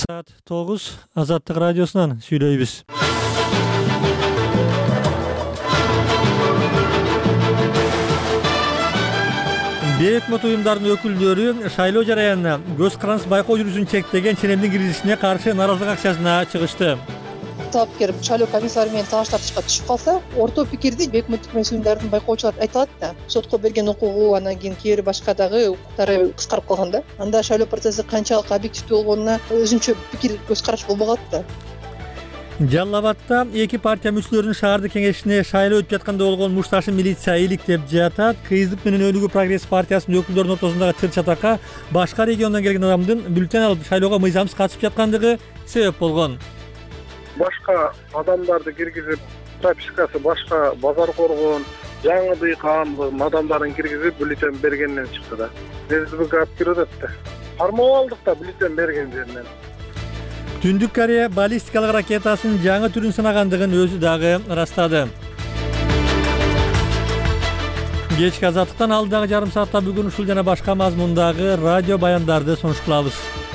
Saat 9 Azаттык радиосунан сүйлөйбүз. Өкмөт уюмдарынын өкүлдөрү шайлоо жараянына көз каранс байкоо жүрүүсүн чектеген ченемдин киргизишине каршы нааразылык акциясына чыгышты. Талапкер шайлоо комиссары менен тагыш тартышка түшүп калса, орто пикирди өкмөттүк эмес уюмдардын байкоочулары айта алат да. Сотко берген укугу, анан кийин кээ бир башка дагы укуктары кыскарып калган да. Анда шайлоо процесси канчалык объективдүү болгонуна өзүнчө пикир көз караш болбогот да. Жалал Абадта эки партия мүчөлөрүнүн шаардык кеңешине шайлоо өтүп жатканда болгон мушташын милиция иликтеп жатат. Кыргыздык менен Өнүгүү прогресс партиясынын өкүлдөрүнүн ортосундагы чыр-чатакка башка региондон келген адамдын бюллетень алып шайлоого мыйзамсыз катышып жаткандыгы себеп болгон. Башка адамдарды киргизип, пропискасы башка базар коргон, жаңы дыйкан адамдарын киргизип бюллетень бергенден чыкты да. СБГ алып кирип атат да. Кармап алдык да бюллетень берген жеринен. Түндүк Корея баллистикалык ракетасынын жаңы түрүн сынагандыгын өзү дагы ырастады. Кечки Азаттыктан алдыдагы жарым саатта бүгүн ушул жана башка мазмундагы радио баяндарды сонуш кылабыз.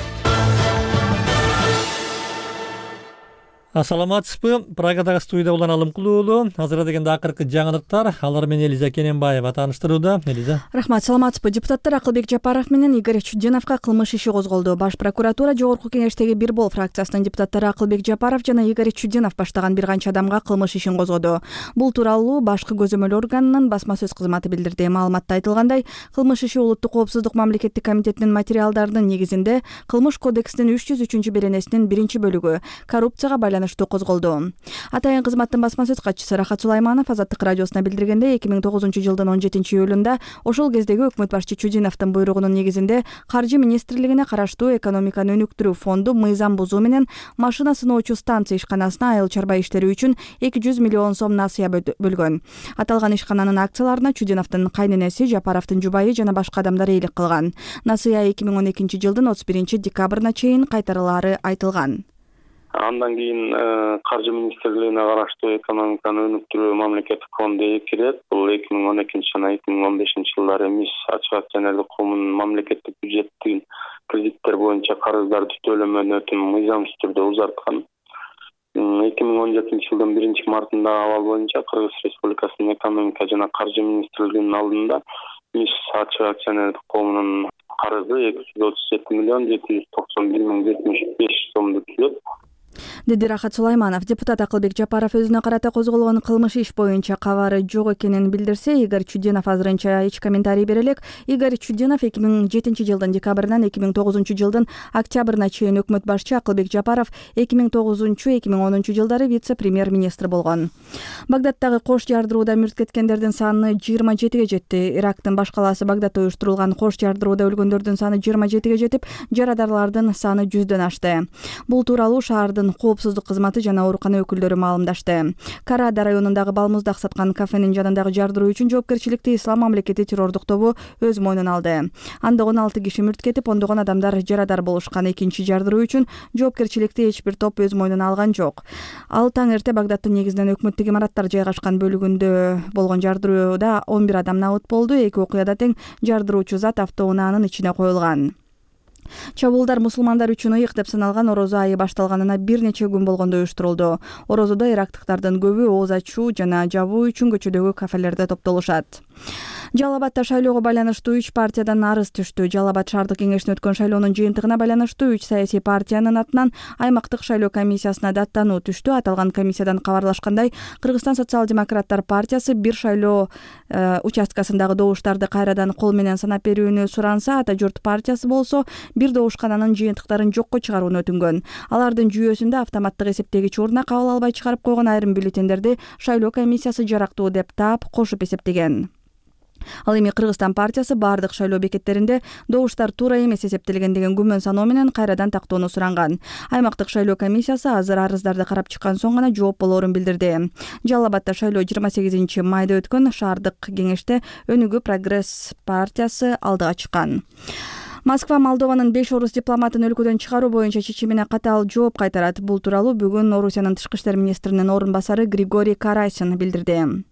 Ассаламатсызбы? Прагадагы студияда улан Алымкул уулу. Азыр дегенде акыркы жаңылыктар. Алар менен Элиза Кененбаева тааныштырууда. Элиза. Рахмат, саламатсызбы? Депутаттар Акылбек Жапаров менен Игорь Чудиновго кылмыш иши козголду. Баш прокуратура Жогорку кеңештеги бир бол фракциясынын депутаттары Акылбек Жапаров жана Игорь Чудинов баштаган бир канча адамга кылмыш ишин козгоду. Бул тууралуу башкы көзөмөл органынын басма сөз кызматы билдирди. Маалыматта айтылгандай, кылмыш иши Улуттук коопсуздук мамлекеттик комитетинин материалдарынын негизинде Кылмыш кодексинин 303 беренесинин 1-бөлүгү коррупцияга козголду. Атайын кызматтын басма сөз катчысы Рахат Сулайманов Азаттык радиосуна билдиргенде, 2009 жылдын 17-июлунда ошол кездеги өкмөт башчы Чудиновдун буйругунун негизинде Каржы министрлигине караштуу экономиканы өнүктүрүү фонду мыйзам бузуу менен машина сыноочу станция ишканасына айыл чарба иштери үчүн 200 миллион сом насыя бөлгөн. Аталган ишкананын акцияларына Чудиновдун кайненеси, Жапаровдун жубайы жана башка адамдар ээлик кылган. Насыя 2012 жылдын 31 декабрына чейин кайтарылаары айтылган. Андан кийин Каржы министрлигине караштуу экономиканы өнүктүрүү мамлекеттик фонду кирет. Бул 2012 жана 2015 жылдары МИС ачык акционерлик коомунун мамлекеттик бюджеттин кредиттер боюнча карыздарды төлөмөнү мыйзамсыз түрдө узарткан. 2017 жылдын 1-мартында абал боюнча Кыргыз Республикасынын экономика жана каржы министрлигинин алдында МИС ачык акционерлик коомунун карызы 237 миллион 791 миң 75 сомду түзөт. Деди Рахат Сулайманов. Депутат Акылбек Жапаров өзүнө карата козголгон кылмыш иш боюнча кабары жок экенин билдирсе, Игорь Чудинов азырынча эч комментарий бере элек. Игорь Чудинов 2007 жылдын декабрынан 2009 жылдын октябрына чейин өкмөт башчы, Акылбек Жапаров 2009-2010 жылдары вице-премьер-министр болгон. Багдадтагы кош жардырууда мүрт кеткендердин саны 27-ге жетти. Ирактын баш калаасы Багдадта уюштурулган кош жардырууда өлгөндөрдүн саны 27-ге жетип, жарадарлардын саны 100дөн ашты. Бул тууралуу шаардын коопсуздук кызматы жана оорукана өкүлдөрү маалымдашты. Карада районундагы балмуздак саткан кафенин жанындагы жардыруу үчүн жоопкерчиликти Ислам мамлекети террордук тобу өз мойнуна алды. Анда 16 киши мүрт кетип, ондогон адамдар жарадар болушкан. Экинчи жардыруу үчүн жоопкерчиликти эч бир топ өз мойнуна алган жок. Ал таң эрте Багдадтын негизинен өкмөттүк имараттар жайгашкан бөлүгүндө болгон жардырууда 11 адам набыт болду. Эки окуяда тең жардыруучу зат автоунаанын ичине коюлган. Чабуулдар мусулмандар үчүн ыйык деп саналган орозо айы башталганына бир нече күн болгондо уюштурулду. Орозодо ирактыктардын көбү ооз ачуу жана жабуу үчүн көчөдөгү кафелерде топтолушат. Жалал Абадта шайлоого байланыштуу 3 партиядан арыз түштү. Жалал Абад шаардык кеңешине өткөн шайлоонун жыйынтыгына байланыштуу 3 саясий партиянын атынан аймактык шайлоо комиссиясына даттануу түштү. Аталган комиссиядан кабарлашкандай, Кыргызстан социал-демократтар партиясы бир шайлоо участкасындагы добуштарды кайрадан кол менен санап берүүнү суранса, Ата журт партиясы болсо бир добушкананын жыйынтыктарын жокко чыгарууну өтүнгөн. Алардын жүйөсүндө автоматтык эсептегич ордуна кабыл албай чыгарып койгон айрым бюллетендерди шайлоо комиссиясы жарактуу деп таап, кошуп эсептеген. Ал эми Кыргызстан партиясы бардык шайлоо бекеттеринде добуштар туура эмес эсептелген деген күмөн саноо менен кайрадан тактоону суранган. Аймактык шайлоо комиссиясы азыр арыздарды карап чыккан соң гана жооп болоорун билдирди. Жалал Абадта шайлоо 28 майда өткөн. Шаардык кеңеште Өнүгүү прогресс партиясы алдыга чыккан. Москва Молдованын 5 орус дипломатын өлкөдөн чыгаруу боюнча чечимине катаал жооп кайтарат. Бул тууралуу бүгүн Орусиянын тышкы иштер министринин орун басары Григорий Карасин билдирди.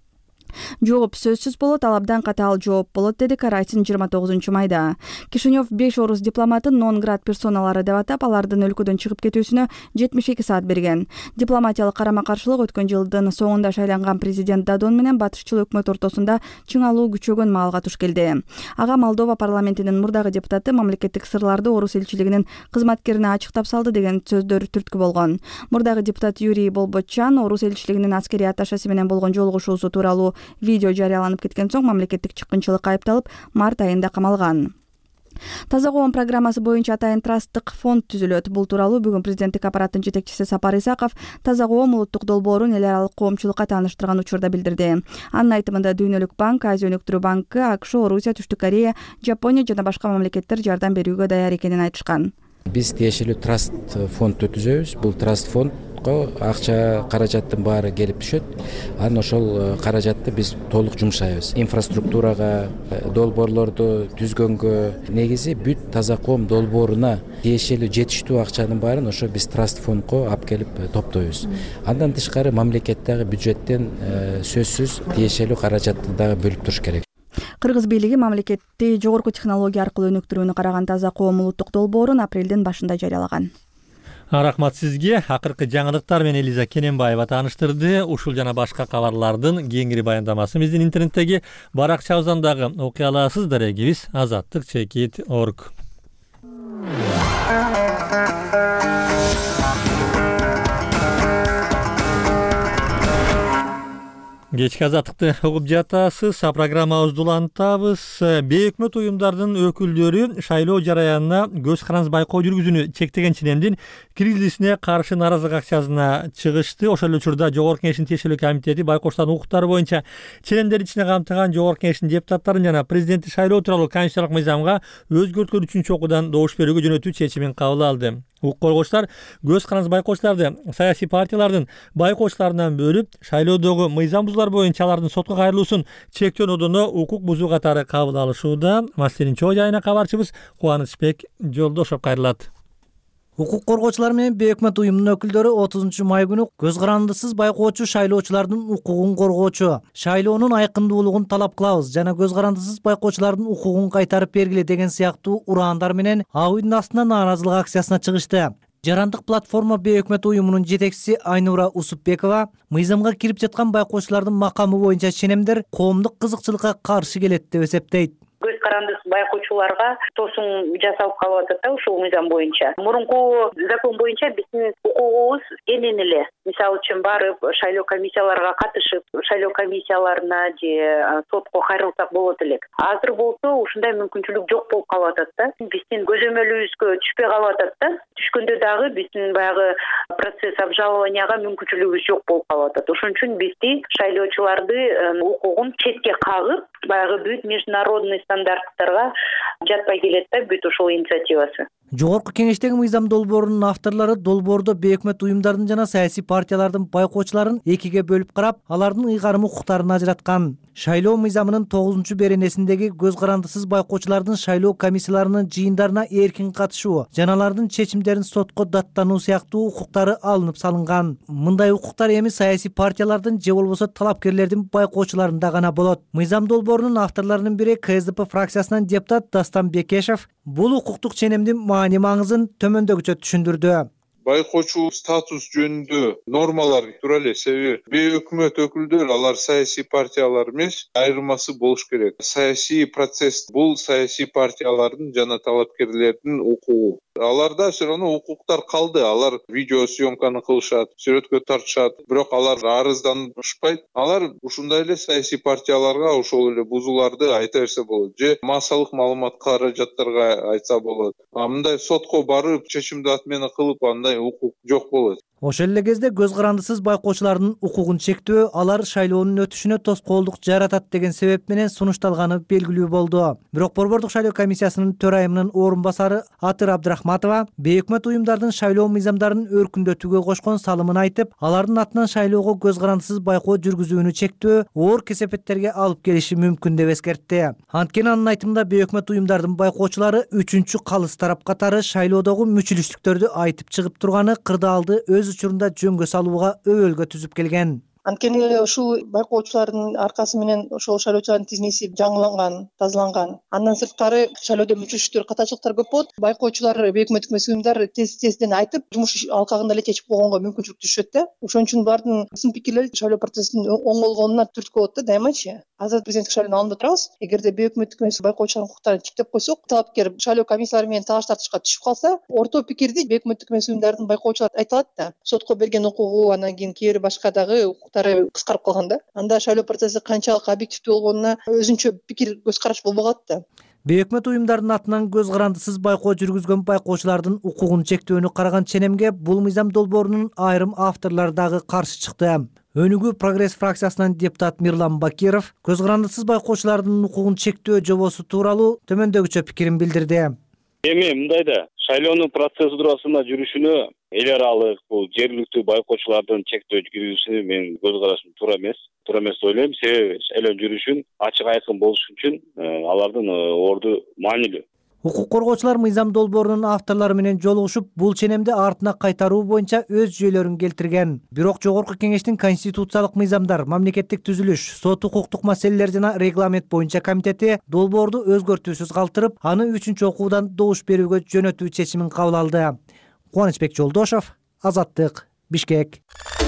Жооп сөзсүз болот, ал абдан катаал жооп болот, деди Карайсын 29 майда. Кишинев 5 орус дипломатын нон-град персоналары деп атап, алардын өлкөдөн чыгып кетүүсүнө 72 саат берген. Дипломатиялык карама-каршылык өткөн жылдын соңунда шайланган президент Дадон менен батышчыл өкмөт ортосунда чыңалуу күчөгөн маалга туш келди. Ага Молдова парламентинин мурдагы депутаты мамлекеттик сырларды орус элчилигинин кызматкерине ачыктап салды деген сөздөр түрткү болгон. Мурдагы депутат Юрий Болботчан орус элчилигинин аскерий атташеси менен болгон жолугушуусу тууралуу видео жарыяланып кеткен соң мамлекеттик чыккынчылыкка айыпталып, март айында камалган. Таза коом программасы боюнча атайын трасттык фонд түзүлөт. Бул тууралуу бүгүн президенттик аппараттын жетекчиси Сапар Исаков Таза коом улуттук долбоорун эл аралык коомчулукка тааныштырган учурда билдирди. Анын айтымында Дүйнөлүк банк, Азия өнүктүрүү банкы, АКШ, Орусия, Түштүк Корея, Жапония жана башка мамлекеттер жардам берүүгө даяр экенин айтышкан. Биз тиешелүү траст фонд түзөбүз. Бул траст фондго акча каражаттын баары келип түшөт. Анан ошол каражатты биз толук жумшайбыз. Инфраструктурага, долбоорлорду түзгөнгө, негизи бүт Таза коом долбооруна тиешелүү жетиштүү акчанын баарын ошо биз траст фондго алып келип топтойбуз. Андан тышкары мамлекеттеги бюджеттен сөзсүз тиешелүү каражатты дагы бөлүп туруш керек. Кыргыз бийлиги мамлекетти жогорку технология аркылуу өнүктүрүүнү караган Таза коом улуттук долбоорун апрелдин башында жарыялаган. Рахмат сизге. Акыркы жаңылыктар менен Элиза Кененбаева тааныштырды. Ушул жана башка кабарлардын кеңири баяндамасы биздин интернеттеги баракчабыздан дагы окуй аласыз. Дарегибиз azattik.org. Кечки азаттыкты угуп жатасыз. Программабызды улантабыз. Бейөкмөт уюмдардын өкүлдөрү шайлоо жараянына көз карандысыз байкоо жүргүзүүнү чектеген ченемдин кризисине каршы нааразылык акциясына чыгышты. Ошол учурда Жогорку Кеңештин тиешелүү комитети байкоочулардын укуктары боюнча ченемдер ичине камтыган Жогорку Кеңештин депутаттарын жана президенттик шайлоо тууралуу конституциялык мыйзамга өзгөрткөн 3-окуудан добуш берүүгө жөнөтүү чечимин кабыл алды. Укук коргоочулар көз карандысыз байкоочуларды саясий партиялардын байкоочуларынан бөлүп, шайлоодогу мыйзам бузуулар боюнча алардын сотко кайрылуусун чектөөнү укук бузуу катары кабыл алышууда. Маселенин чоо жайына кабарчыбыз Кубанычбек Жолдошов кайрылат. Укук коргоочулар менен бейөкмөт уюмдун өкүлдөрү 30 май күнү көз карандысыз байкоочу шайлоочулардын укугун коргоочу, шайлоонун айкындуулугун талап кылабыз жана көз карандысыз байкоочулардын укугун кайтарып бергиле деген сыяктуу ураандар менен ак үйдүн астына нааразылык акциясына чыгышты. Жарандык платформа бейөкмөт уюмунун жетекчиси Айнура Усупбекова мыйзамга кирип жаткан байкоочулардын макамы боюнча ченемдер коомдук кызыкчылыкка каршы келет деп эсептейт. Көз карандысыз байкоочуларга тосуң жасалып калып атат да ушул мыйзам боюнча. Мурунку закон боюнча биздин укугубуз энен эле. Мисалы үчүн барып шайлоо комиссияларга катышып, шайлоо комиссияларына же сотко кайрылсак болот элек. Азыр болсо ушундай мүмкүнчүлүк жок болуп калып атат да. Биздин көзөмөлүбүзгө түшпөй калып атат да. Түшкөндө дагы биздин баягы процесс обжалованияга мүмкүнчүлүгүбүз жок болуп калып атат. Ошон үчүн бизди шайлоочуларды укугун четке кагып, баягы бүт международный стандарттарга жатпай келет да бүт ушул инициативасы. Жогорку Кеңештеги мыйзам долбоорунун авторлору долбоордо бейөкмөт уюмдардын жана саясий партиялардын байкоочуларын экиге бөлүп карап, алардын ыйгарым укуктарын ажыраткан. Шайлоо мыйзамынын 9-беренесиндеги көз карандысыз байкоочулардын шайлоо комиссияларынын жыйындарына эркин катышуу жана алардын чечимдерин сотко даттануу сыяктуу укуктары алынып салынган. Мындай укуктар эми саясий партиялардын же болбосо талапкерлердин байкоочуларында гана болот. Мыйзам долбоорунун авторлорунун бири КСДП фракциясынан депутат Дастан Бекешев бул укуктук ченемдин маани-маңызын төмөндөгүчө түшүндүрдү. Байкоочу статус жөнүндө нормалар тура эле, себеби бейөкмөт өкүлдөр алар саясий партиялар эмес, айырмасы болуш керек. Саясий процесс бул саясий партиялардын жана талапкерлердин укугу. Аларда все равно укуктар калды. Алар видео съемканы кылышат, сүрөткө тартышат, бирок алар арызданышпайт. Алар ушундай эле саясий партияларга ошол эле бузууларды айта берсе болот же массалык маалымат каражаттарга айтса болот. Мындай сотко барып чечимди отмена кылып андай укук жок болот. Ошол эле кезде көз карандысыз байкоочулардын укугун чектөө алар шайлоонун өтүшүнө тоскоолдук жаратат деген себеп менен сунушталганы белгилүү болду. Бирок Борбордук шайлоо комиссиясынын төрайымынын орун басары Атыр Абдрахматова бейөкмөт уюмдардын шайлоо мыйзамдарын өркүндөтүүгө кошкон салымын айтып, алардын атынан шайлоого көз карандысыз байкоо жүргүзүүнү чектөө оор кесепеттерге алып келиши мүмкүн деп эскертти. Анткени анын айтымында бейөкмөт уюмдардын байкоочулары 3-калыс тарап катары шайлоодогу мүчүлүштүктөрдү айтып чыгып турганы кырдаалды өз учурунда жөнгө салууга өбөлгө түзүп келген. Анткени ушул байкоочулардын аркасы менен ошол шайлоочулардын тизмеси жаңыланган, тазаланган. Андан сырткары шайлоодо мүчөчүлөр катачылыктар көп болот. Байкоочулар өкмөттүк эмес уюмдар тез-тезден айтып, жумуш алкагында эле чечип койгонго мүмкүнчүлүк түшөт да. Ошон үчүн бардын сын пикирлери шайлоо процессинин оң болгонуна түрткү болот да дайымачы. Азыр президенттик шайлоону алынып турабыз. Эгерде өкмөттүк эмес байкоочулардын укуктарын чектеп койсок, талапкер шайлоо комиссиялары менен талаш тартышка түшүп калса, орто пикирди өкмөттүк эмес уюмдардын байкоочулары айта алат да. Сотко берген укугу, анан кийин кээ бир башка дагы укуктары кыскарып калган да. Анда шайлоо процесси канчалык объективдүү болгонуна өзүнчө пикир көз караш болбой калат да. Бейөкмөт уюмдардын атынан көз карандысыз байкоо жүргүзгөн байкоочулардын укугун чектөөнү караган ченемге бул мыйзам долбоорунун айрым авторлору дагы каршы чыкты. Өнүгүү прогресс фракциясынан депутат Мирлан Бакиров көз карандысыз байкоочулардын укугун чектөө жобосу тууралуу төмөндөгүчө пикирин билдирди. Эми мындайда шайлоонун процедурасына жүрүшүнө эл аралык бул жергиликтүү байкоочулардын чектөө жүргүзүүсүнө менин көз карашым туура эмес деп ойлойм. Себеби шайлоонун жүрүшүн ачык айкын болуш үчүн алардын орду маанилүү. Укук коргоочулар мыйзам долбоорунун авторлору менен жолугушуп, бул ченемди артына кайтаруу боюнча өз жүйөлөрүн келтирген. Бирок Жогорку Кеңештин конституциялык мыйзамдар, мамлекеттик түзүлүш, сот укуктук маселелер жана регламент боюнча комитети долбоорду өзгөртүүсүз калтырып, аны 3 окуудан добуш берүүгө жөнөтүү чечимин кабыл алды. Кубанычбек Жолдошов, Азаттык, Бишкек.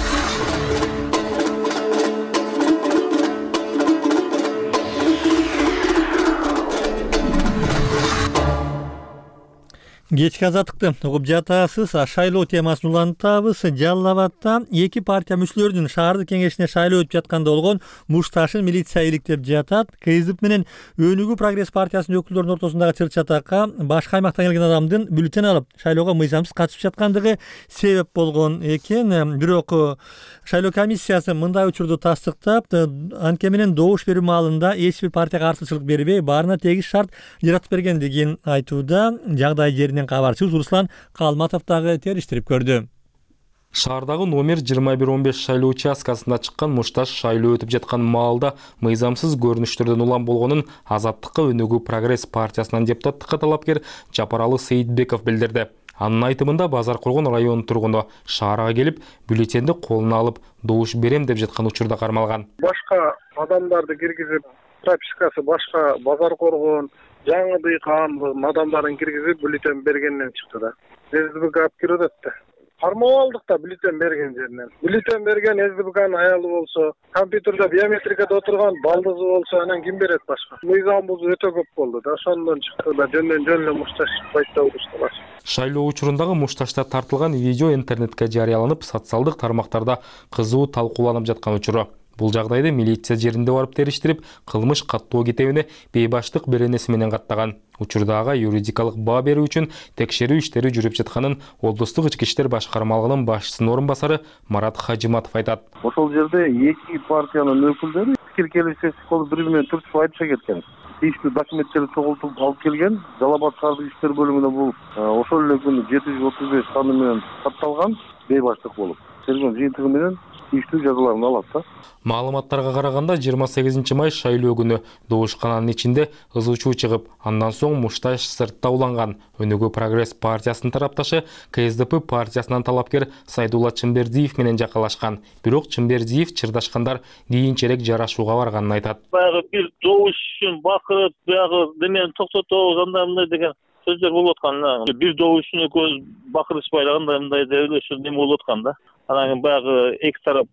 Кечки азаттыкты угуп жатасыз. Шайлоо темасын улантабыз. Жалал Абадта 2 партия мүчөлөрүнүн шаардык кеңешине шайлоо өтүп жатканда болгон Мушташин милиция иликтеп жатат. КСДП менен Өнүгүү прогресс партиясынын өкүлдөрүнүн ортосундагы чыр чатакка башка аймактан келген адамдын бюллетень алып шайлоого мыйзамсыз катышып жаткандыгы себеп болгон экен. Бирок шайлоо комиссиясы мындай учурду тастыктап, анткени менен добуш берүү маалында эч бир партияга каршылык бербей, баарына тегиз шарт жаратып бергендигин айтууда. Жагдай жеринен кабарчыбыз Руслан Калматов дагы териштирип көрдү. Шаардагы номер 2115 шайлоо участкасында чыккан Мушташ шайлоо өтүп жаткан маалда мыйзамсыз көрүнүштөрдөн улам болгонун Азаттыкка Өнүгүү прогресс партиясынан депутаттыкка талапкер Жапаралы Сейитбеков билдирди. Анын айтымында Базар Коргон районунун тургуну шаарга келип, бюллетенди колуна алып, добуш берем деп жаткан учурда кармалган. Башка адамдарды киргизип, пропискасы башка Базар Коргон, жаңы дыйкан адамдарын киргизип бюллетень бергенден чыкты да. СДБК алып кирип атты. Кармап алдык да бюллетень берген жеринен. Бюллетень берген СДБКнын аялы болсо, компьютерде биометрикада отурган балдызы болсо, анан ким берет башка? Мыйзам бузуу өтө көп болду да. Ошондон чыкты да жөндөн жөн эле Мушташ байта урушты. Шайлоо учурундагы Мушташта тартылган видео интернетке жарыяланып, социалдык тармактарда кызуу талкууланып жаткан учуру. Бул жагдайды милиция жеринде барып териштирип, кылмыш каттоо кетебине бейбаштык беренеси менен каттаган. Учурдагы юридикалык баа берүү үчүн текшерүү иштери жүрүп жатканын облустук ички иштер башкармалыгынын башчысынын орун басары Марат Хажиматов айтат. Ошол жерде 2 партиянын өкүлдөрү пикир келишесиз болуп бири-биринен түртүп айтыша кеткен. Тийиштүү документтерди чогултуп алып келген. Жалал Абад шаардык иштер бөлүмүнө бул ошол эле күнү 735 саны менен катталган бейбаштык болуп. Тергөө жыйынтыгы менен тийиштүү жазаларын алат да. Маалыматтарга караганда 28 май шайлоо күнү добушкананын ичинде ызычуу чыгып, андан соң Мушташ сыртта уланган. Өнүгүү прогресс партиясынын тарапташы КСДП партиясынан талапкер Сайдулла Чымбердиев менен жакалашкан. Бирок Чымбердиев чырдашкандар кийинчерээк жарашууга барганын айтат. Баягы бир добуш үчүн бакырып, баягы демени токтотобуз андай деген сөздөр болуп аткан. Бир добуш үчүн экөөбүз бакырышпайлы андай деп эле ошо неме болуп аткан да. Анан баягы эки тарап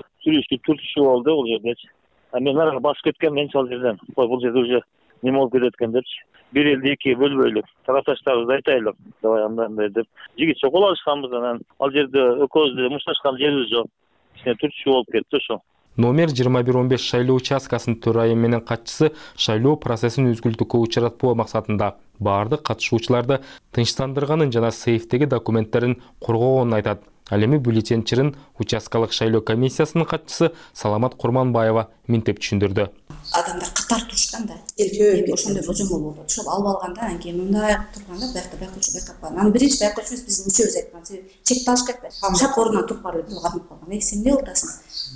түртүшүү болду бул жердечи. Мен арага басып кеткен мен ал жерден. Бул жерде уже неме болуп кетет экен депчи. Бир элди экиге бөлбөйлүк, тарапташтарыбызды айтайлык. Давай андай деп. Жигитче кол алышканбыз анан ал жерде экөөбүздү мушташкан жерибиз жок. Кичине түртүшүү болуп кетти ошо. Номер 2115 шайлоо участкасынын төрайымы менен катчысы шайлоо процессин үзгүлтүккө учуратпоо максатында баардык катышуучуларды тынчтандырганын жана сейфтеги документтерин коргогонун айтат. Ал эми бюллетенчирин участкалык шайлоо комиссиясынын катчысы Саламат Курманбаева минтеп түшүндүрдү. Адамдар катар турушкан да, элге ошондой божомол болду. Ошол алып алганда, анан кийин мындай турганда байкоочу байкап калган. Анан биринчи байкоочубуз биздин мүчөбүз айткан себеби чекти алыш кетти. Шак ордунан туруп барып калган. Сен эмне кыласың?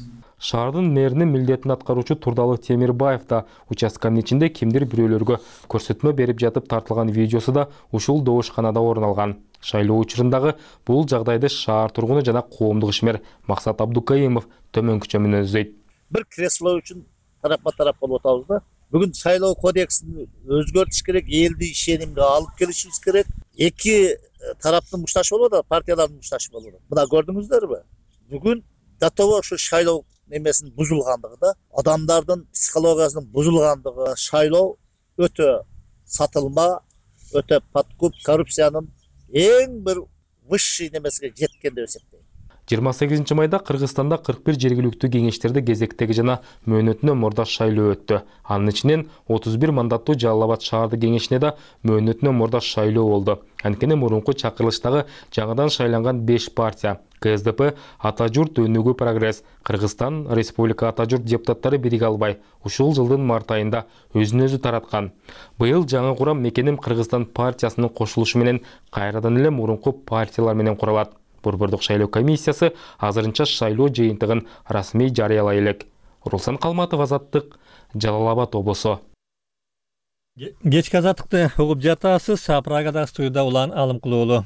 Шаардын мэринин милдетин аткаруучу Турдалы Темирбаев да участканын ичинде кимдир бирөөлөргө көрсөтмө берип жатып тартылган видеосу да ушул добушканада орун алган. Шайлоо учурундагы бул жагдайды шаар тургуну жана коомдук ишмер Максат Абдукаимов төмөнкүчө мүнөздөйт. Бир кресло үчүн тарапма-тарап болуп атабыз да. Бүгүн шайлоо кодексин өзгөртүш керек, элди ишенимге алып келишибиз керек. Эки тараптын мушташы болуп атат, партиялардын мушташы болуп атат. Мына көрдүңүздөрбү? Бүгүн датова ушу шайлоо немесин бузулгандыгы да, адамдардын психологиясынын бузулгандыгы, шайлоо өтө сатылма, өтө подкуп, коррупциянын эң бир высший немесиге жеткен деп эсептейм. 28 майда Кыргызстанда 41 жергиликтүү кеңештерде кезектеги жана мөөнөтүнө мурдаш шайлоо өттү. Анын ичинен 31 мандаттуу Жалал Абад шаардык кеңешине да мөөнөтүнө мурдаш шайлоо болду. Анткени мурунку чакырылыштагы жаңыдан шайланган 5 партия КСДП, Ата журт өнүгүү прогресс, Кыргызстан Республика Ата журт депутаттары бириге албай, ушул жылдын март айында өзүн өзү тараткан. Быйыл жаңы курам Мекеним Кыргызстан партиясынын кошулушу менен кайрадан эле мурунку партиялар менен курулат. Борбордук шайлоо комиссиясы азырынча шайлоо жыйынтыгын расмий жарыялай элек. Руслан Калматов, Азаттык, Жалал Абад облусу. Кечки азаттыкты угуп жатасыз. Прагадагы студияда Улан Алымкулуулу.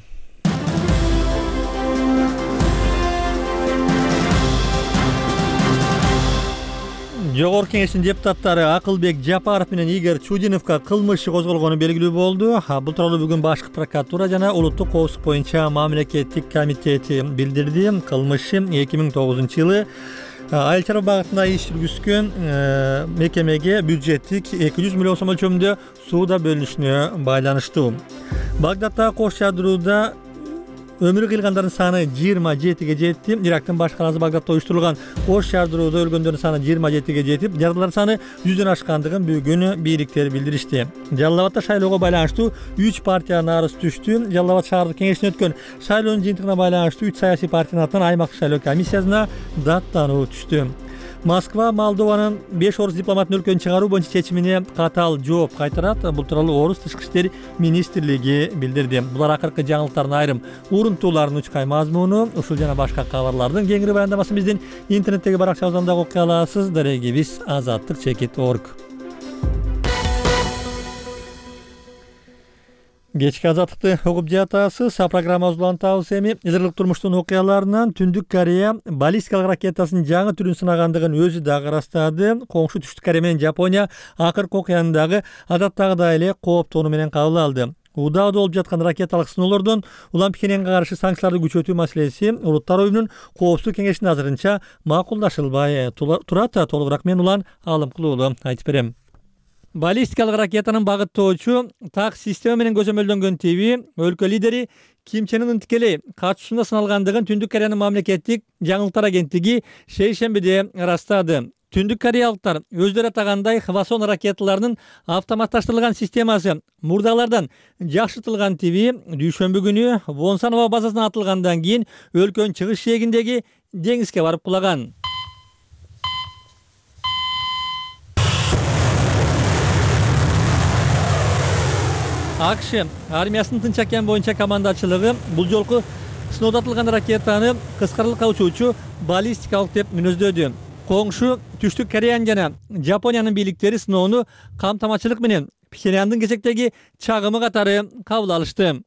Жогорку кеңештин депутаттары Акылбек Жапаров менен Игорь Чудиновго кылмыш иши козголгону белгилүү болду. Бул тууралуу бүгүн Башкы прокуратура жана Улуттук коопсуздук боюнча мамлекеттик комитети билдирди. Кылмыш 2009-жылы айыл чарба багытында иш жүргүзгөн мекемеге бюджеттик 200 миллион сом өлчөмүндө сууда бөлүнүшүнө байланыштуу. Багдаддагы кош жардырууда өмүрү кыйылгандардын саны 27ге жетти. Ирактын баш каласы Багдадда уюштурулган кош жардырууда өлгөндөрдүн саны 27ге жетип, жаралар саны 100дөн ашкандыгын бүгүн бийликтер билдиришти. Жалал Абадда шайлоого байланыштуу 3 партиянын арызы түштү. Жалал Абад шаардык кеңешине өткөн шайлоонун жыйынтыгына байланыштуу 3 саясий партиянын атынан аймактык шайлоо комиссиясына даттануу түштү. Москва Молдованын 5 орус дипломатын өлкөдөн чыгаруу боюнча чечимине катаал жооп кайтарат. Бул тууралуу Орус тышкы иштер министрлиги билдирди. Булар акыркы жаңылыктардын айрым урунтууларын учкай мазмуну, ушул жана башка кабарлардын кеңири баяндамасын биздин интернеттеги баракчабыздан дагы окуй аласыз. Дарегибиз azattik.org. Кечки азаттыкты угуп жатасыз. Программабыз улантабыз эми. Илгирлик турмуштун окуяларынан Түндүк Корея баллистикалык ракетасынын жаңы түрүн сынагандыгын өзү дагы ырастады. Коңшу Түштүк Корея менен Жапония акыркы окуяны дагы адаттагыдай эле кооптоону менен кабыл алды. Удаада болуп жаткан ракеталык сыноолордон улам Пхеньянга каршы санкцияларды күчөтүү маселеси Улуттар уюмунун коопсуздук кеңешинде азырынча макулдашылбай турат. Толугураак мен Улан Алымкулуулу айтып берем. Баллистикалык ракетанын багыттоочу так система менен көзөмөлдөнгөн тиби өлкө лидери Ким Чен Ынын тикелей катышуусунда сыналгандыгын Түндүк Кореянын мамлекеттик жаңылыктар агенттиги шейшембиде ырастады. Түндүк кореялыктар өздөрү атагандай Хвасон ракеталарынын автоматташтырылган системасы мурдагылардан жакшыртылган тиби дүйшөмбү күнү Вонсанова базасына атылгандан кийин өлкөнүн чыгыш жээгиндеги деңизге барып кулаган. АКШ армиясынын Тынч океан боюнча командачылыгы бул жолку сыноодо атылган ракетаны кыскарылыкка учуучу баллистикалык деп мүнөздөдү. Коңшу Түштүк Кореянын жана Жапониянын бийликтери сыноону камтамачылык менен Пхеньяндын кезектеги чагымы катары кабыл алышты.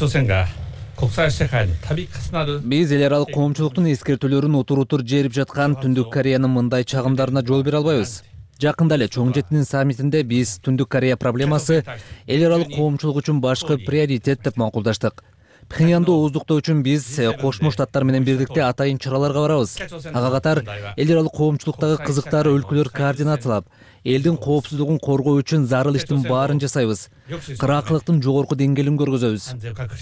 Биз эл аралык коомчулуктун эскертүүлөрүн утур-утур жерип жаткан Түндүк Кореянын мындай чагымдарына жол бере албайбыз. Жакында эле Чоң Жетинин саммитинде биз Түндүк Корея проблемасы эл аралык коомчулук үчүн башкы приоритет деп макулдаштык. Пхеньянды ооздуктоо үчүн биз Кошмо Штаттар менен бирликте атайын чараларга барабыз. Ага катар эл аралык коомчулуктагы кызыктар өлкөлөр координациялап, элдин коопсуздугун коргоо үчүн зарыл иштин баарын жасайбыз. Кыраакылыктын жогорку деңгээлин көргөзөбүз.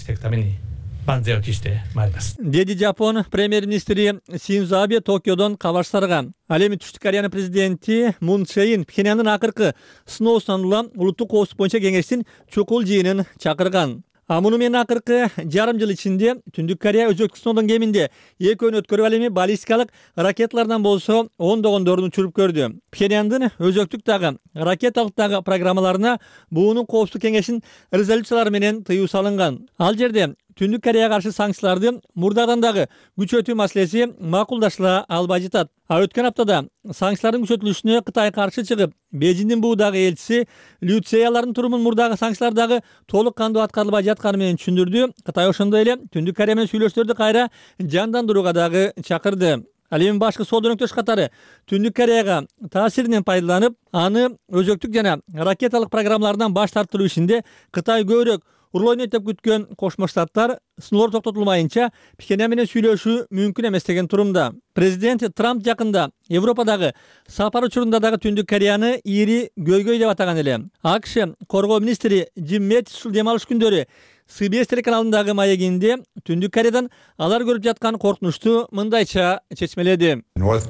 Деди Жапон премьер-министри Синдзо Абе Токиодон кабарчыларга. Ал эми Түштүк Кореянын президенти Мун Чжэ Ин Пхеньяндын акыркы сыноосунан улам улуттук коопсуздук боюнча кеңештин чукул жыйынын чакырган. Муну менен акыркы жарым жыл ичинде Түндүк Корея өзөктүк сыноодон кеминде 2 өн өткөрүп, ал эми баллистикалык ракеталардан болсо ондогондорун учуруп көрдү. Пхеньяндын өзөктүк дагы ракеталык дагы программаларына буунун коопсуздук кеңешинин резолюциялары менен тыюу салынган. Ал жерде Түндүк Кореяга каршы санкцияларды мурдагыдан дагы күчөтүү маселеси макулдашыла албай жатат. Өткөн аптада санкциялардын күчөтүлүшүнө Кытай каршы чыгып, Бейжиңдин буудагы элчиси Лю Цеялардын турумун мурдагы санкциялар дагы толук кандуу аткарылбай жатканы менен түшүндүрдү. Кытай ошондой эле Түндүк Корея менен сүйлөшүүлөрдү кайра жандандырууга дагы чакырды. Ал эми башкы соода өнөктөш катары Түндүк Кореяга таасиринен пайдаланып, аны өзөктүк жана ракеталык программаларынан баш тартыруу ишинде Кытай көбүрөөк урлойнойт деп күткөн Кошмо Штаттар сыноолор токтотулмайынча Пхеньян менен сүйлөшүү мүмкүн эмес деген турумда. Президент Трамп жакында Европадагы сапар учурунда дагы Түндүк Кореяны ири көйгөй деп атаган эле. АКШ коргоо министри Джим Мэттис ушул дем алыш күндөрү CBS телеканалындагы маегинде Түндүк Кореядан алар көрүп жаткан коркунучту мындайча чечмеледи.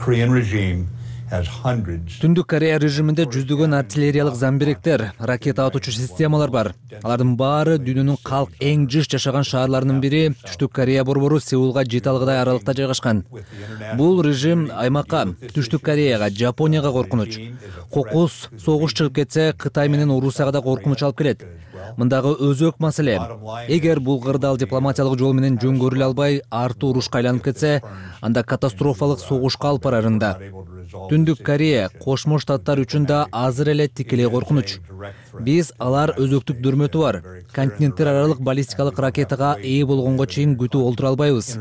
Түндүк Корея режиминде жүздөгөн артиллериялык замберектер, ракета атуучу системалар бар. Алардын баары дүйнөнүн калк эң жыш жашаган шаарларынын бири Түштүк Корея борбору Сеулга жете алгыдай аралыкта жайгашкан. Бул режим аймакка, Түштүк Кореяга, Жапонияга коркунуч. Кокус согуш чыгып кетсе, Кытай менен Орусияга да коркунуч алып келет. Мындагы өзөк маселе. Эгер бул кырдаал дипломатиялык жол менен жөнгөрүлө албай, артуу урушка айланып кетсе, анда катастрофалык согушка алып барарында. Түндүк Корея Кошмо Штаттар үчүн да азыр эле тикелей коркунуч. Биз алар өзөктүк дүрмөтү бар. Континенттер аралык баллистикалык ракетага ээ болгонго чейин күтүп олтура албайбыз.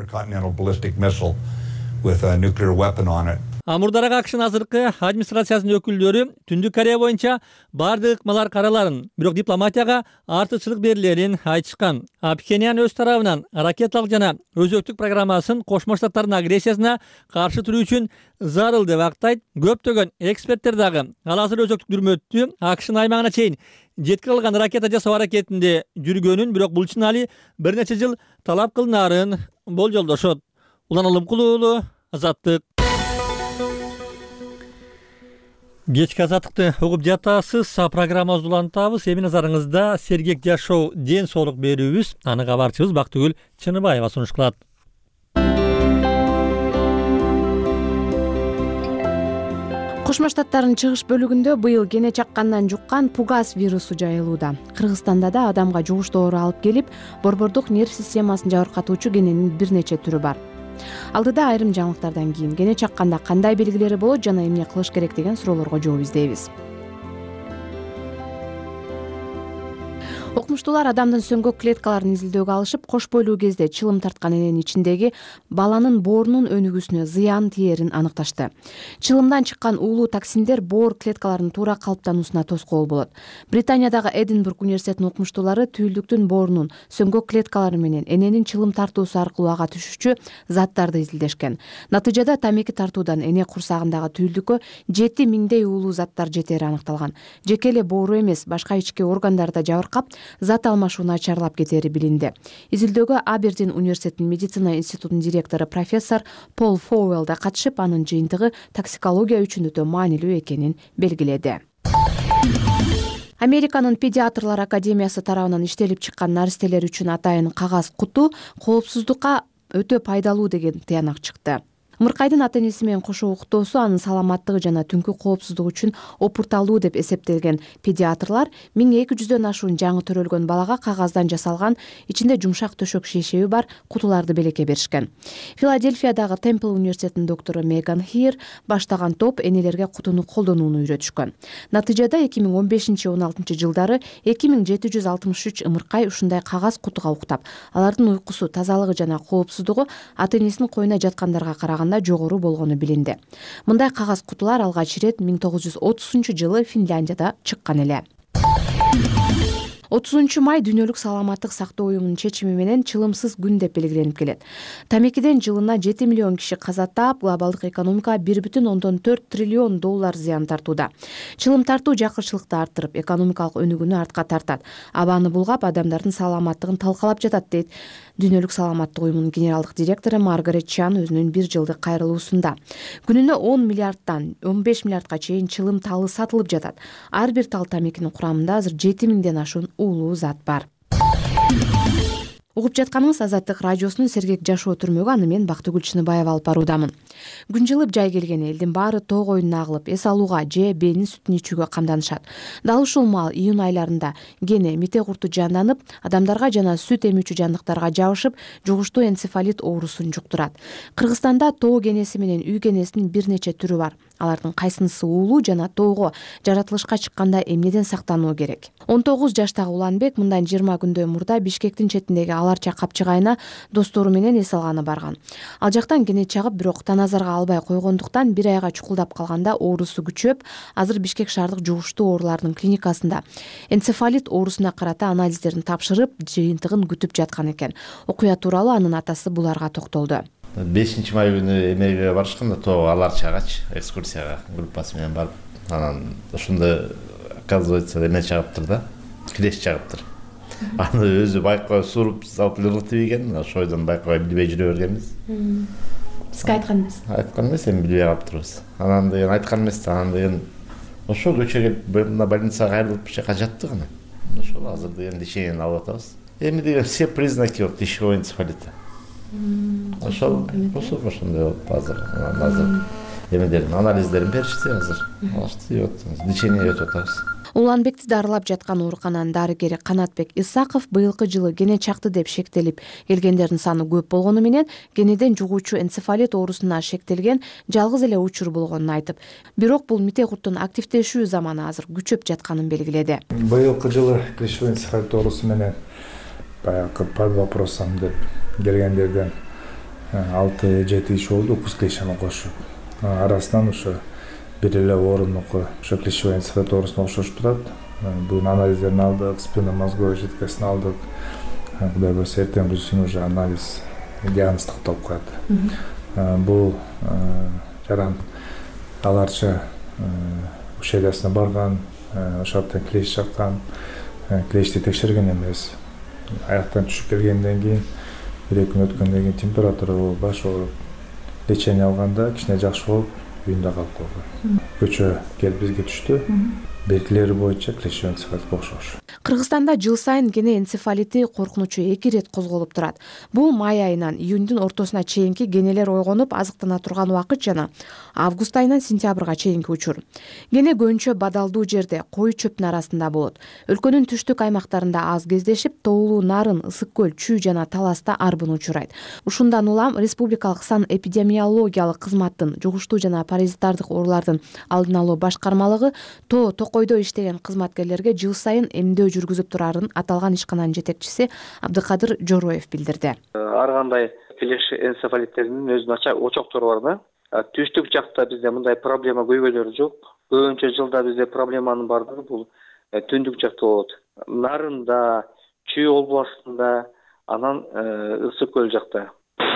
Мурдараак АКШнын азыркы администрациясынын өкүлдөрү Түндүк Корея боюнча бардык ыкмалар караларын, бирок дипломатияга артыкчылык берилерин айтышкан. Пхеньян өз тарабынан ракеталык жана өзөктүк программасын Кошмо Штаттардын агрессиясына каршы туруу үчүн зарыл деп актайт. Көптөгөн эксперттер дагы ал азыр өзөктүк дүрмөттү АКШнын аймагына чейин жеткире алган ракета жасоо аракетинде жүргөнүн, бирок бул үчүн али бир нече жыл талап кылынаарын болжолдошот. Улан Алымкул уулу, Азаттык. Кечки азаттыкты угуп жатасыз. Программабызды улантабыз. Эми назарыңызда сергек жашоо ден соолук берүүбүз. Аны кабарчыбыз Бактыгүл Чыныбаева сунуш кылат. Кошмо Штаттардын чыгыш бөлүгүндө быйыл кене чаккандан жуккан пугас вирусу жайылууда. Кыргызстанда да адамга жугуш доору алып келип, борбордук нерв системасын жабыркатуучу кененин бир нече түрү бар. Алдыда айрым жаңылыктардан кийин кене чакканда кандай белгилери болот жана эмне кылыш керек деген суроолорго жооп издейбиз. Окумуштуулар адамдын сөңгөк клеткаларын изилдөөгө алышып, кош бойлуу кезде чылым тарткан эненин ичиндеги баланын боорунун өнүгүүсүнө зыян тиерин аныкташты. Чылымдан чыккан уулуу токсиндер боор клеткаларынын туура калыптануусуна тоскоол болот. Британиядагы Эдинбург университетинин окумуштуулары түйүлдүктүн боорунун сөңгөк клеткалары менен эненин чылым тартуусу аркылуу ага түшүүчү заттарды изилдешкен. Натыйжада тамеки тартуудан эне курсагындагы түйүлдүккө 7000 уулуу заттар жетери аныкталган. Жеке эле боору эмес, башка ички органдарда жабыркап, зат алмашууну ачарлап кетери билинди. Изилдөөгө Абердин университетинин медицина институтунун директору профессор Пол Фоуэлл да катышып, анын жыйынтыгы токсикология үчүн өтө маанилүү экенин белгиледи. Американын педиатрлар академиясы тарабынан иштелип чыккан наристелер үчүн атайын кагаз куту коопсуздукка өтө пайдалуу деген тыянак чыкты. Ымыркайдын ата-энеси менен кошо уктоосу анын саламаттыгы жана түнкү коопсуздугу үчүн опурталуу деп эсептелген педиатрлар 1200дөн ашуун жаңы төрөлгөн балага кагаздан жасалган, ичинде жумшак төшөк шейшеби бар кутуларды белекке беришкен. Филадельфиядагы Темпл университетинин доктору Меган Хир баштаган топ энелерге кутуну колдонууну үйрөтүшкөн. Натыйжада 2015-16 жылдары 2763 ымыркай ушундай кагаз кутуга уктап, алардын уйкусу, тазалыгы жана коопсуздугу ата-энесинин койуна жаткандарга караганда жогору болгону билинди. Мындай кагаз кутулар алгач ирет 1930-жылы Финляндияда чыккан эле. 30 май дүйнөлүк саламаттык сактоо уюмунун чечими менен чылымсыз күн деп белгиленип келет. Тамекиден жылына 7 миллион киши каза таап, глобалдык экономикага 1,4 триллион доллар зыян тартууда. Чылым тартуу жакырчылыкты арттырып, экономикалык өнүгүүнү артка тартат. Абаны булгап, адамдардын саламаттыгын талкалап жатат, дейт Дүйнөлүк саламаттык уюмунун генералдык директору Маргарет Чан өзүнүн 1 жылдык кайрылуусунда. Күнүнө 10 миллиардтан 15 миллиардка чейин чылым талы сатылып жатат. Ар бир тал тамекинин курамында азыр 7000ден ашуун уулуу зат бар. Угуп жатканыңыз Азаттык радиосунун Сергек жашоо түрмөгү, аны мен Бактыгүл Чыныбаева алып баруудамын. Күн жылып жай келген элдин баары тоо коюнуна агылып, эс алууга же бээнин сүтүн ичүүгө камданышат. Дал ушул маал июнь айларында гене мите курту жанданып, адамдарга жана сүт эмүүчү жандыктарга жабышып, жугуштуу энцефалит оорусун жуктурат. Кыргызстанда тоо генеси менен үй генесинин бир нече түрү бар. Алардын кайсынысы уулуу жана тоого жаратылышка чыкканда эмнеден сактануу керек? 19 жаштагы Уланбек мындан 20 күндөй мурда Бишкектин четиндеги Аларча капчыгайына достору менен эс алганы барган. Ал жактан гене чагып, бирок таназарга албай койгондуктан 1 айга чукулдап калганда оорусу күчөп, азыр Бишкек шаардык жугуштуу оорулардын клиникасында энцефалит оорусуна карата анализдерин тапшырып, жыйынтыгын күтүп жаткан экен. Окуя тууралуу анын атасы буларга токтолду. 5 май күнү эмеге барышканда тоого Аларчагачы экскурсияга группасы менен барып, анан ошондо оказывается эме чыгыптыр да, клеш чыгыптыр. Аны өзү байкоо суруп салып ыргытып ийген, ошойдон байкабай билбей жүрө бергенбиз. Сизге айткан эмес? Айткан эмес, эми билбей калыптырбыз. Анан деген айткан эмес, анан деген ошо көчөгө мына больницага кайрылып жака жаттык анан. Ошол азыр деген лечениени алып атабыз. Эми деген все признаки вот тишевого энцефалита. Ошондой болуп азыр эмедерин анализдерин беришти, азыр алышты, лечение өтүп атабыз. Уланбекти дарылап жаткан оорукананын дарыгери Канатбек Исаков быйылкы жылы гене чакты деп шектелип келгендердин саны көп болгону менен генеден жугуучу энцефалит оорусуна шектелген жалгыз эле учур болгонун айтып, бирок бул мите курттун активдешүү заманы азыр күчөп жатканын белгиледи. Быйылкы жылы клещевой энцефалит оорусу менен баягы под вопросом деп келгендерден 6-7 киши болду, укус клещени кошуп. Арасынан ошо бир эле оруннуку ошо клещевой энцефалит оорусуна окшош турат. Бүгүн анализдерин алдык, спинномозговой жидкостун алдык. Кудай буюрса эртең күнү уже анализ диагноз токтолуп коет. Бул жаран Аларча училищесине барган, ошол жактан клещ чаккан, клещти текшерген эмес. Аяктан түшүп келгенден кийин 1-2 күн өткөндөн кийин температура болуп, баш ооруп, лечение алганда кичине жакшы болуп, үйүндө калып койгон. Көчө келип бизге түштү. Белгилери боюнча клещевой энцефалитке окшош. Кыргызстанда жыл сайын гене энцефалити коркунучу 2 рет козголуп турат. Бул май айынан июндун ортосуна чейинки генелер ойгонуп азыктана турган убакыт жана август айынан сентябрга чейинки учур. Гене көбүнчө бадалдуу жерде, кою чөптүн арасында болот. Өлкөнүн түштүк аймактарында аз кездешип, тоолуу Нарын, Ысык көл, Чүй жана Таласта арбын учурайт. Ушундан улам Республикалык сан эпидемиологиялык кызматтын жугуштуу жана паразиттардык оорулардын алдын алуу башкармалыгы Токойдо иштеген кызматкерлерге жыл сайын эмдөө жүргүзүп турарын аталган ишкананын жетекчиси Абдыкадыр Жороев билдирди. Ар кандай клещ энцефалиттеринин өзүнүн очоктору бар да. Түштүк жакта бизде мындай проблема көйгөйлөр жок. Көбүнчө жылда бизде проблеманын бардыгы бул түндүк жакта болот. Нарында, Чүй областында, анан Ысык көл жакта.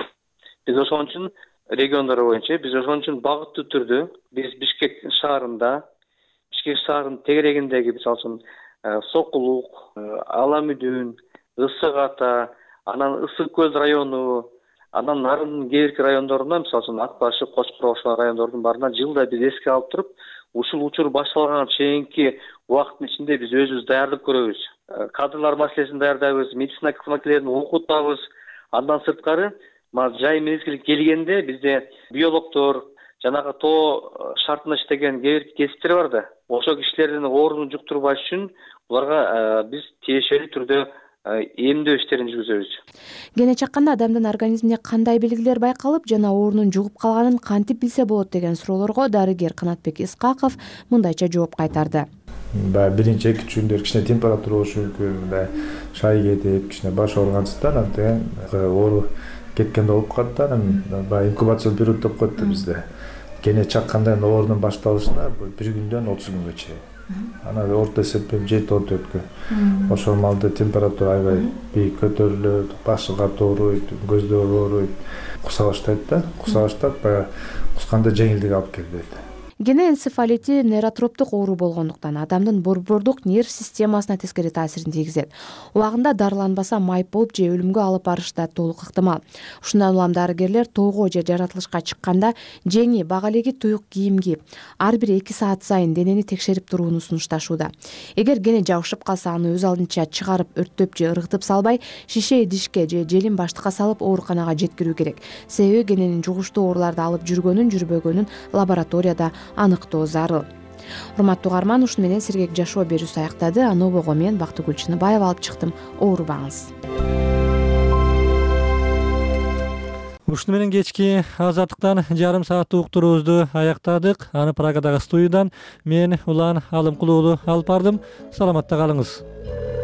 Биз ошон үчүн региондор боюнча биз ошон үчүн багыттуу түрдө биз Бишкек шаарында, Бишкек шаарынын тегерегиндеги мисалы үчүн Сокулук, Аламүдүн, Ысык Ата, анан Ысык көл району, анан Нарындын кээ бирки райондорунда мисалы үчүн Ак башы, Коч Куроо ошол райондордун баарына жылда биз эске алып туруп, ушул учур башталганга чейинки убакыттын ичинде биз өзүбүз даярдык көрөбүз. Кадрлар маселесин даярдайбыз, медицина кызматкерлерин окутабыз. Андан сырткары жай мезгил келгенде бизде биологдор, жанагы тоо шартында иштеген кээ бир кесиптер бар да. Ошол кишилердин оорууну жуктурбаш үчүн буларга биз тиешелүү түрдө эмдөө иштерин жүргүзөбүз. Гене чакканда адамдын организминде кандай белгилер байкалып жана оорунун жугуп калганын кантип билсе болот деген суроолорго дарыгер Канатбек Исаков мындайча жооп кайтарды. Биринчи 2 күндөр кичине температура болушу мүмкүн, мындай шай кетип, кичине баш ооругансыздан анан оору кеткенде болуп калат да, анан баягы инкубацион период деп коет да бизде. Гене чакканда оорунун башталышына 1 күндөн 30 күнгө чейин. Анан орто эсеппен 7-14 күн. Ошол маалда температура аябай бийик көтөрүлөт, башы катуу ооруйт, көздөр ооруйт, куса баштайт да. Куса баштап, баягы кусканда жеңилдик алып келбейт. гене энцефалити нейротроптук оору болгондуктан адамдын борбордук нерв системасына тескери таасирин тийгизет. Убагында дарыланбаса майып болуп же өлүмгө алып барышы да толук ыктымал. Ушундан улам дарыгерлер тоого же жаратылышка чыкканда жеңи, бага элеги туюк кийим кийип, ар бир 2 саат сайын денени текшерип турууну сунушташууда. Эгер гене жабышып калса, аны өз алдынча чыгарып өрттөп же ыргытып салбай, шише идишке же желин баштыкка салып ооруканага жеткирүү керек. Себеби гененин жугуштуу ооруларды алып жүргөнүн, жүрбөгөнүн лабораторияда аныктоо зарыл. Урматтуу угарман, ушуну менен сергек жашоо берүүсү аяктады. Анобого мен Бактыгүл Чыныбаева алып чыктым. Оорубаңыз. Ушуну менен кечки азаттыктан жарым сааттык уктуруубузду аяктадык. Аны Прагадагы студиядан мен Улан Алымкулуулу алып бардым. Саламатта калыңыз.